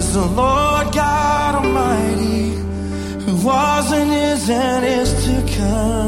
the Lord God Almighty, who was and is to come.